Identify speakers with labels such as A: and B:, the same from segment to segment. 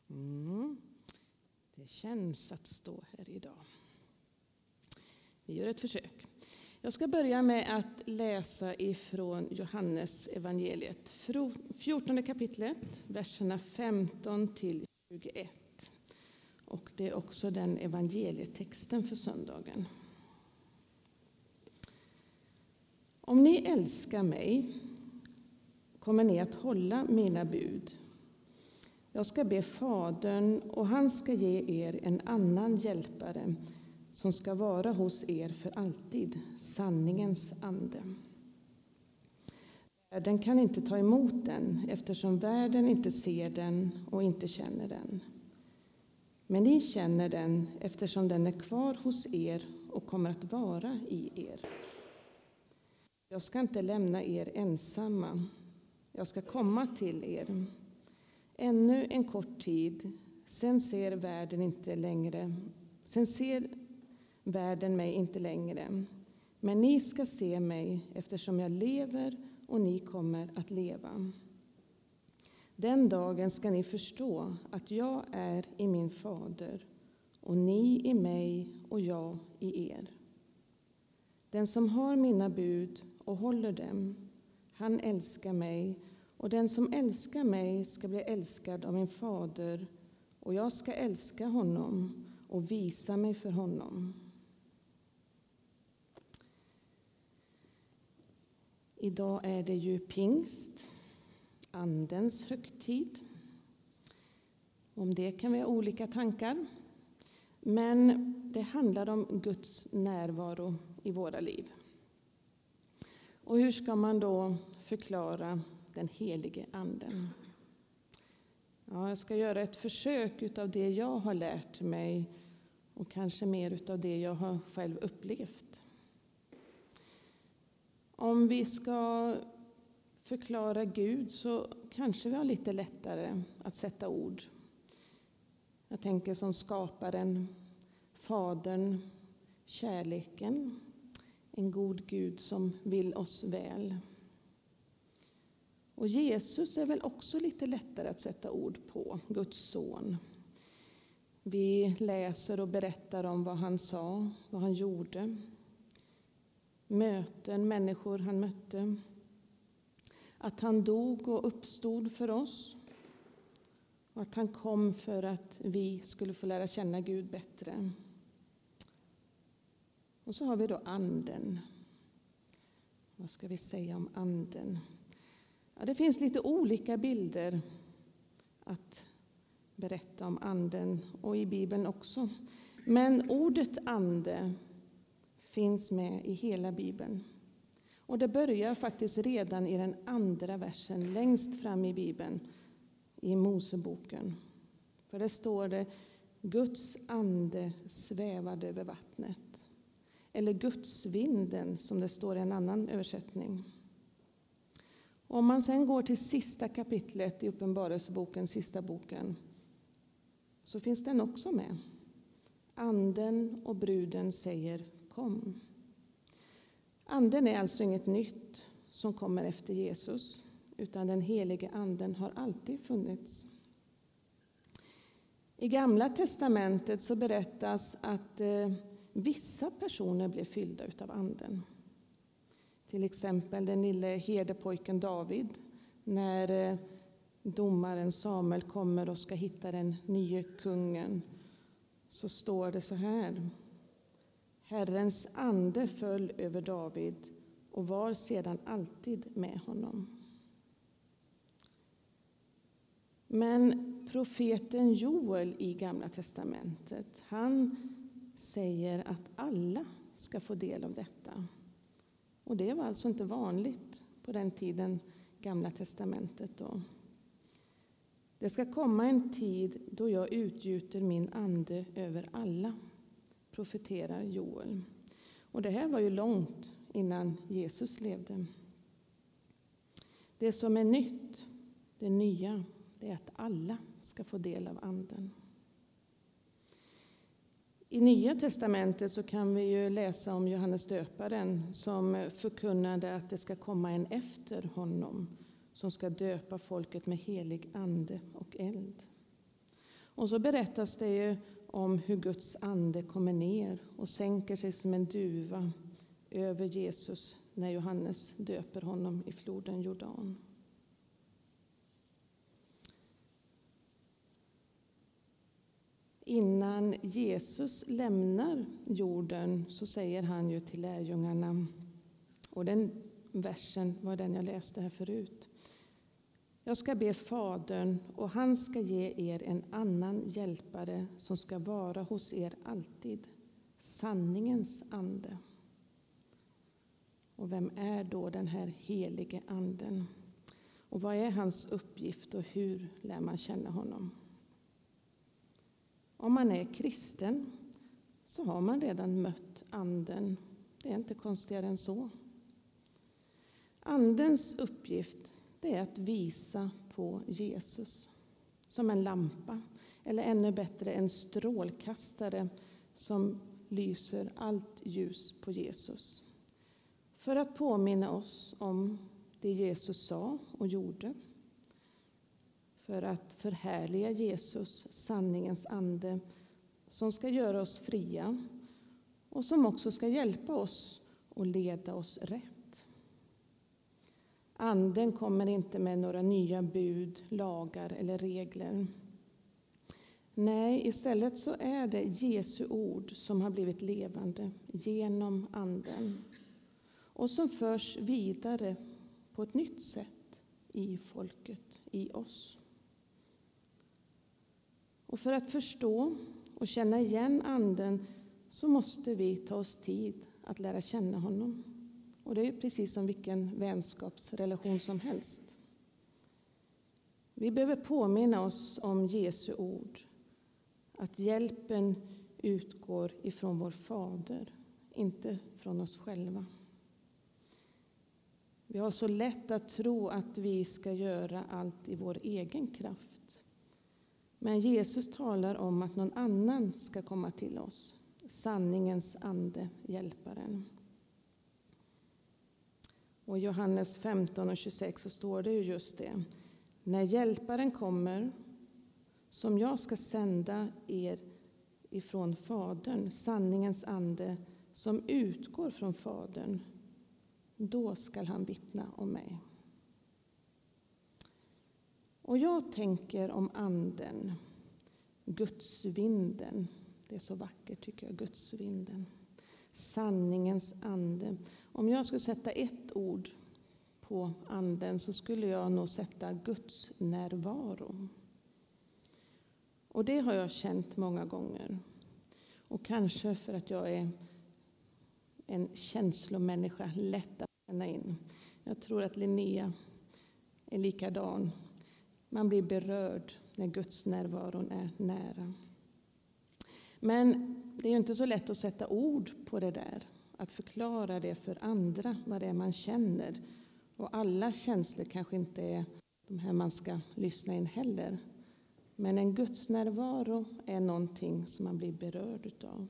A: Det känns att stå här idag. Vi gör ett försök. Jag ska börja med att läsa ifrån Johannes evangeliet, 14 kapitlet, verserna 15 till 21. Och det är också den evangelietexten för söndagen. Om ni älskar mig kommer ni att hålla mina bud. Jag ska be Fadern och han ska ge er en annan hjälpare som ska vara hos er för alltid, sanningens ande. Världen kan inte ta emot den eftersom världen inte ser den och inte känner den. Men ni känner den eftersom den är kvar hos er och kommer att vara i er. Jag ska inte lämna er ensamma. Jag ska komma till er. Ännu en kort tid, sen ser världen mig inte längre. Men ni ska se mig eftersom jag lever och ni kommer att leva. Den dagen ska ni förstå att jag är i min fader och ni i mig och jag i er. Den som har mina bud och håller dem, han älskar mig, och den som älskar mig ska bli älskad av min fader, och jag ska älska honom och visa mig för honom. Idag är det ju pingst, andens högtid. Om det kan vi ha olika tankar. Men det handlar om Guds närvaro i våra liv. Och hur ska man då förklara den helige anden? Ja, jag ska göra ett försök utav det jag har lärt mig och kanske mer utav det jag har själv upplevt. Om vi ska förklara Gud så kanske vi har lite lättare att sätta ord. Jag tänker som skaparen, Fadern, kärleken, en god Gud som vill oss väl. Och Jesus är väl också lite lättare att sätta ord på, Guds son. Vi läser och berättar om vad han sa, vad han gjorde. Möten, människor han mötte. Att han dog och uppstod för oss. Och att han kom för att vi skulle få lära känna Gud bättre. Och så har vi då anden. Vad ska vi säga om anden? Ja, det finns lite olika bilder att berätta om anden och i Bibeln också. Men ordet ande finns med i hela Bibeln. Och det börjar faktiskt redan i den andra versen längst fram i Bibeln, i Moseboken. För det står det, Guds ande svävade över vattnet. Eller Guds vinden, som det står i en annan översättning. Om man sen går till sista kapitlet i Uppenbarelseboken, sista boken, så finns den också med. Anden och bruden säger kom. Anden är alltså inget nytt som kommer efter Jesus, utan den helige anden har alltid funnits. I Gamla testamentet så berättas att vissa personer blev fyllda utav anden. Till exempel den lille herdepojken David, när domaren Samuel kommer och ska hitta den nye kungen, så står det så här. Herrens ande föll över David och var sedan alltid med honom. Men profeten Joel i Gamla testamentet, han säger att alla ska få del av detta. Och det var alltså inte vanligt på den tiden, Gamla testamentet då. Det ska komma en tid då jag utgjuter min ande över alla, profeterar Joel. Och det här var ju långt innan Jesus levde. Det som är nytt, det nya, det är att alla ska få del av anden. I Nya testamentet så kan vi ju läsa om Johannes döparen som förkunnade att det ska komma en efter honom som ska döpa folket med helig ande och eld. Och så berättas det ju om hur Guds ande kommer ner och sänker sig som en duva över Jesus när Johannes döper honom i floden Jordan. Innan Jesus lämnar jorden så säger han ju till lärjungarna, och den versen var den jag läste här förut. Jag ska be Fadern och han ska ge er en annan hjälpare som ska vara hos er alltid, sanningens ande. Och vem är då den här helige anden? Och vad är hans uppgift och hur lär man känna honom? Om man är kristen så har man redan mött anden. Det är inte konstigare än så. Andens uppgift det är att visa på Jesus som en lampa, eller ännu bättre en strålkastare som lyser allt ljus på Jesus. För att påminna oss om det Jesus sa och gjorde. För att förhärliga Jesus, sanningens ande, som ska göra oss fria och som också ska hjälpa oss och leda oss rätt. Anden kommer inte med några nya bud, lagar eller regler. Nej, istället så är det Jesu ord som har blivit levande genom anden och som förs vidare på ett nytt sätt i folket, i oss. Och för att förstå och känna igen anden så måste vi ta oss tid att lära känna honom. Och det är precis som vilken vänskapsrelation som helst. Vi behöver påminna oss om Jesu ord. Att hjälpen utgår ifrån vår Fader, inte från oss själva. Vi har så lätt att tro att vi ska göra allt i vår egen kraft. Men Jesus talar om att någon annan ska komma till oss. Sanningens ande, hjälparen. Och i Johannes 15:26 så står det ju just det. När hjälparen kommer, som jag ska sända er ifrån Fadern, sanningens ande, som utgår från Fadern, då skall han vittna om mig. Och jag tänker om anden, Gudsvinden. Det är så vackert tycker jag, Gudsvinden. Sanningens ande. Om jag skulle sätta ett ord på anden så skulle jag nog sätta Guds närvaro. Och det har jag känt många gånger. Och kanske för att jag är en känslomänniska, lätt att känna in. Jag tror att Linnea är likadan. Man blir berörd när Guds närvaron är nära. Men det är ju inte så lätt att sätta ord på det där. Att förklara det för andra, vad det är man känner. Och alla känslor kanske inte är de här man ska lyssna in heller. Men en Guds närvaro är någonting som man blir berörd utav.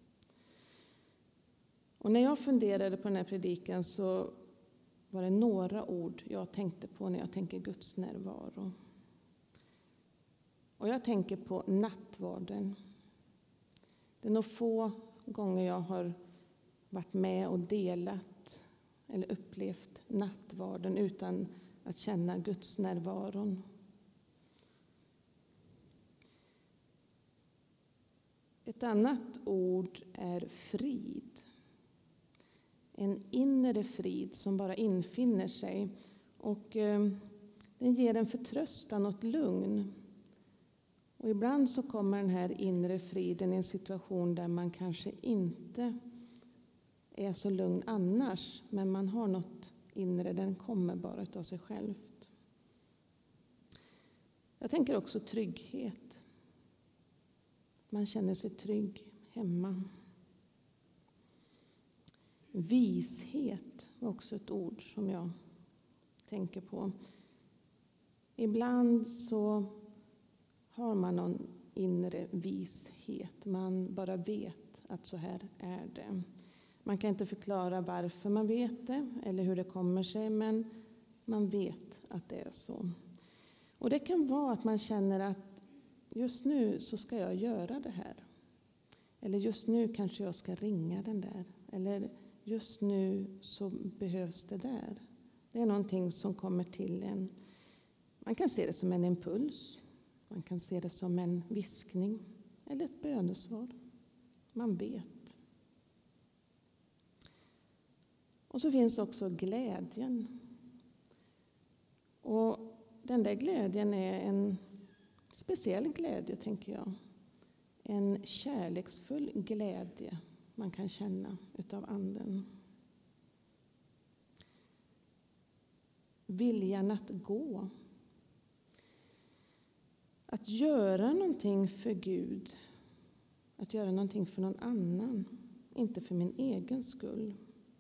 A: Och när jag funderade på den här predikan så var det några ord jag tänkte på när jag tänker Guds närvaro. Och jag tänker på nattvarden. Det är nog få gånger jag har varit med och delat eller upplevt nattvarden utan att känna Guds närvaron. Ett annat ord är frid. En inre frid som bara infinner sig. Och den ger en förtröstan och ett lugn. Och ibland så kommer den här inre friden i en situation där man kanske inte är så lugn annars. Men man har något inre, den kommer bara av sig självt. Jag tänker också trygghet. Man känner sig trygg hemma. Vishet är också ett ord som jag tänker på. Ibland så har man någon inre vishet. Man bara vet att så här är det. Man kan inte förklara varför man vet det eller hur det kommer sig, men man vet att det är så. Och det kan vara att man känner att just nu så ska jag göra det här. Eller just nu kanske jag ska ringa den där. Eller just nu så behövs det där. Det är någonting som kommer till en. Man kan se det som en impuls. Man kan se det som en viskning. Eller ett bönesvar. Man vet. Och så finns också glädjen. Och den där glädjen är en speciell glädje, tänker jag. En kärleksfull glädje man kan känna utav anden. Viljan att gå. Att göra någonting för Gud. Att göra någonting för någon annan. Inte för min egen skull.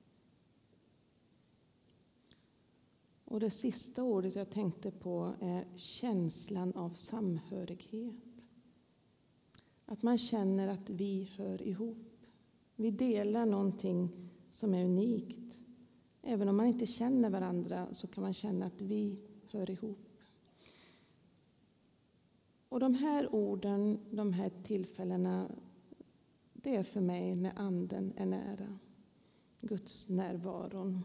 A: Och det sista ordet jag tänkte på är känslan av samhörighet. Att man känner att vi hör ihop. Vi delar någonting som är unikt. Även om man inte känner varandra så kan man känna att vi hör ihop. Och de här orden, de här tillfällena, det är för mig när anden är nära. Guds närvaron.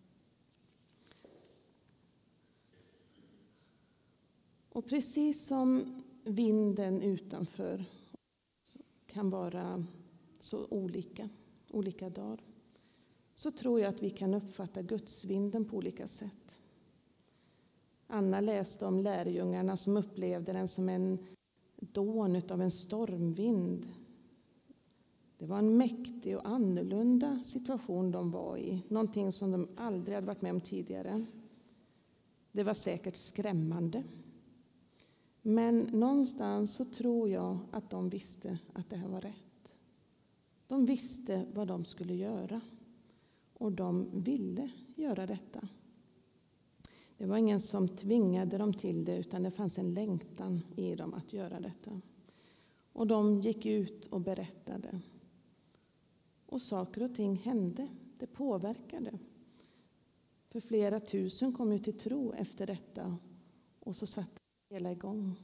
A: Och precis som vinden utanför kan vara så olika dagar, så tror jag att vi kan uppfatta gudsvinden på olika sätt. Anna läste om lärjungarna som upplevde den som en dån av en stormvind. Det var en mäktig och annorlunda situation de var i. Någonting som de aldrig hade varit med om tidigare. Det var säkert skrämmande. Men någonstans så tror jag att de visste att det här var rätt. De visste vad de skulle göra. Och de ville göra detta. Det var ingen som tvingade dem till det, utan det fanns en längtan i dem att göra detta. Och de gick ut och berättade. Och saker och ting hände. Det påverkade. För flera tusen kom ju till tro efter detta. Och så satte det hela igång.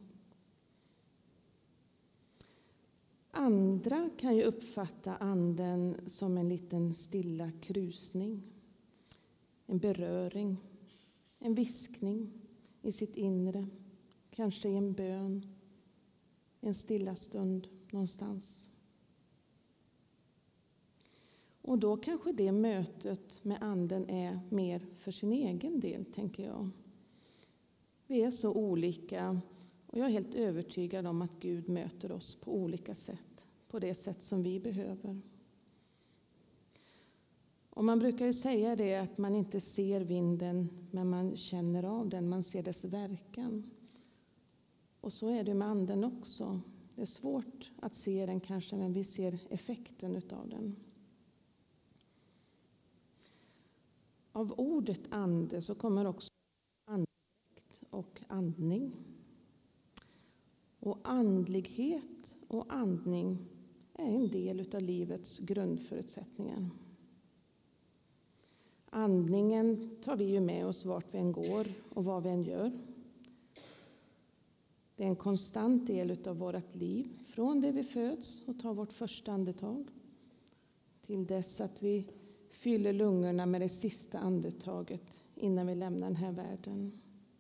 A: Andra kan ju uppfatta anden som en liten stilla krusning. En beröring. En viskning i sitt inre. Kanske i en bön. En stilla stund någonstans. Och då kanske det mötet med anden är mer för sin egen del, tänker jag. Vi är så olika och jag är helt övertygad om att Gud möter oss på olika sätt. På det sätt som vi behöver. Och man brukar ju säga det att man inte ser vinden, men man känner av den, man ser dess verkan. Och så är det med anden också. Det är svårt att se den kanske, men vi ser effekten utav den. Av ordet ande så kommer också andedräkt och andning. Och andlighet och andning är en del utav livets grundförutsättningar. Andningen tar vi ju med oss vart vi än går och vad vi än gör. Det är en konstant del utav vårt liv, från det vi föds och tar vårt första andetag till dess att vi fyller lungorna med det sista andetaget innan vi lämnar den här världen.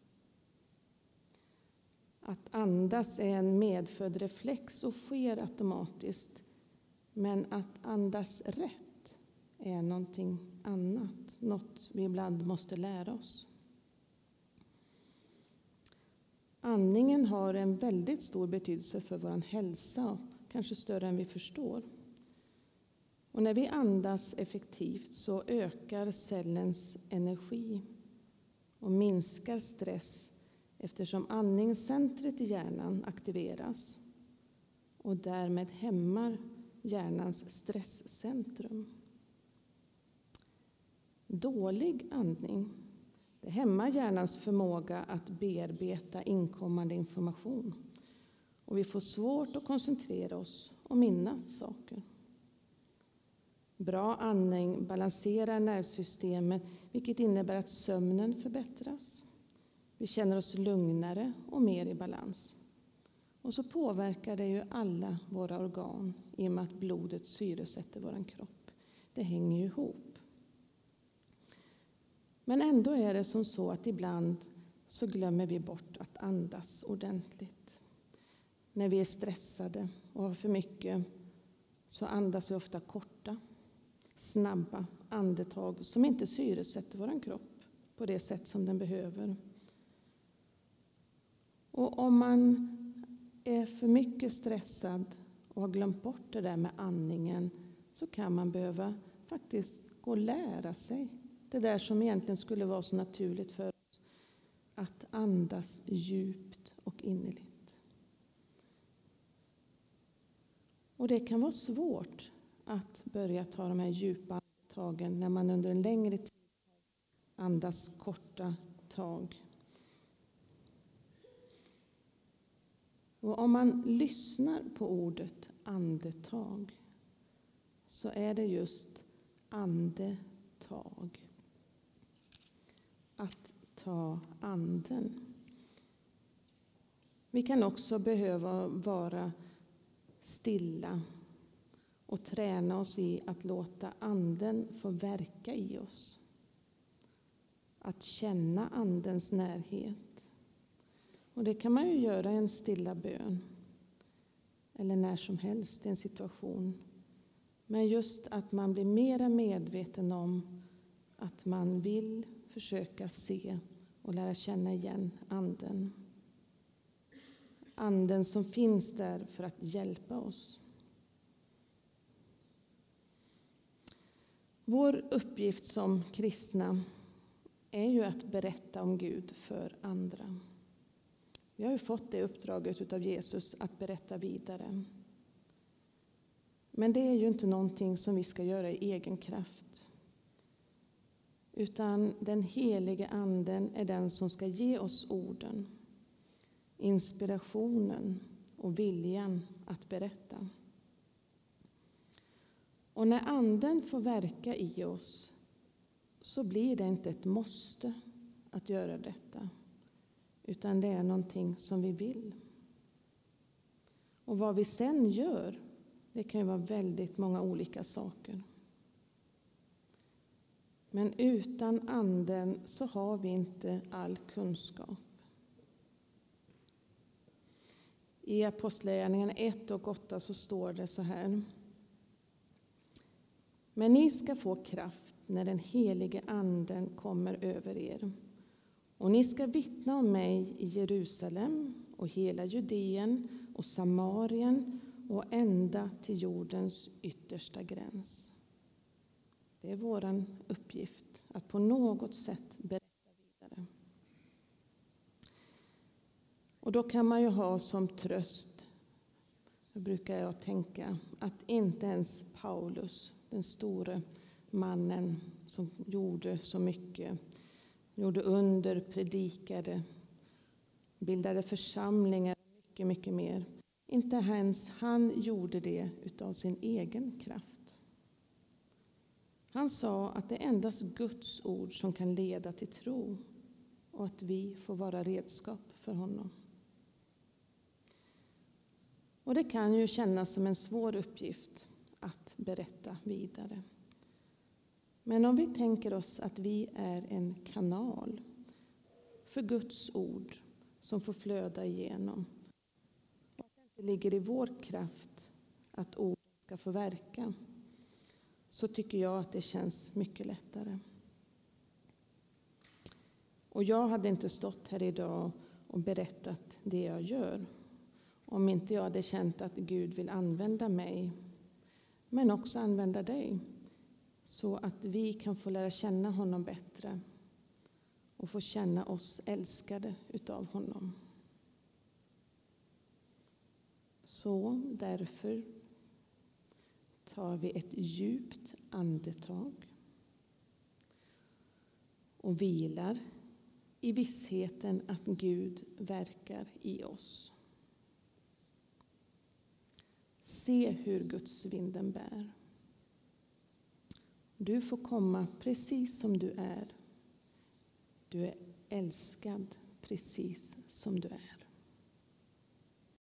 A: Att andas är en medfödd reflex och sker automatiskt, men att andas rätt är någonting annat, något vi ibland måste lära oss. Andningen har en väldigt stor betydelse för vår hälsa, kanske större än vi förstår. Och när vi andas effektivt så ökar cellens energi och minskar stress eftersom andningscentret i hjärnan aktiveras och därmed hämmar hjärnans stresscentrum. Dålig andning, det hämmar hjärnans förmåga att bearbeta inkommande information. Och vi får svårt att koncentrera oss och minnas saker. Bra andning balanserar nervsystemet, vilket innebär att sömnen förbättras. Vi känner oss lugnare och mer i balans. Och så påverkar det ju alla våra organ i och med att blodet syresätter vår kropp. Det hänger ju ihop. Men ändå är det som så att ibland så glömmer vi bort att andas ordentligt. När vi är stressade och har för mycket så andas vi ofta korta, snabba andetag som inte syresätter vår kropp på det sätt som den behöver. Och om man är för mycket stressad och har glömt bort det där med andningen så kan man behöva faktiskt gå och lära sig det där som egentligen skulle vara så naturligt för oss, att andas djupt och innerligt. Och det kan vara svårt att börja ta de här djupa andetagen när man under en längre tid andas korta tag. Och om man lyssnar på ordet andetag så är det just andetag. Att ta anden. Vi kan också behöva vara stilla och träna oss i att låta anden få verka i oss. Att känna andens närhet. Och det kan man ju göra i en stilla bön. Eller när som helst i en situation. Men just att man blir mer medveten om att man vill försöka se och lära känna igen anden. Anden som finns där för att hjälpa oss. Vår uppgift som kristna är ju att berätta om Gud för andra. Vi har ju fått det uppdraget av Jesus att berätta vidare. Men det är ju inte någonting som vi ska göra i egen kraft. Utan den helige anden är den som ska ge oss orden, inspirationen och viljan att berätta. Och när anden får verka i oss så blir det inte ett måste att göra detta. Utan det är någonting som vi vill. Och vad vi sen gör, det kan ju vara väldigt många olika saker. Men utan anden så har vi inte all kunskap. I Apostlagärningarna 1:8 så står det så här. Men ni ska få kraft när den helige anden kommer över er. Och ni ska vittna om mig i Jerusalem och hela Judeen och Samarien och ända till jordens yttersta gräns. Det är vår uppgift att på något sätt berätta vidare. Och då kan man ju ha som tröst, då brukar jag tänka, att inte ens Paulus, den store mannen som gjorde så mycket, gjorde under, predikade, bildade församlingar och mycket mer. Inte ens han gjorde det utav sin egen kraft. Han sa att det är endast Guds ord som kan leda till tro och att vi får vara redskap för honom. Och det kan ju kännas som en svår uppgift att berätta vidare. Men om vi tänker oss att vi är en kanal för Guds ord som får flöda igenom. Och att det inte ligger i vår kraft att orden ska få verka. Så tycker jag att det känns mycket lättare. Och jag hade inte stått här idag och berättat det jag gör. Om inte jag hade känt att Gud vill använda mig. Men också använda dig. Så att vi kan få lära känna honom bättre. Och få känna oss älskade utav honom. Så därför tar vi ett djupt andetag. Och vilar i vissheten att Gud verkar i oss. Se hur Guds vinden bär. Du får komma precis som du är. Du är älskad precis som du är.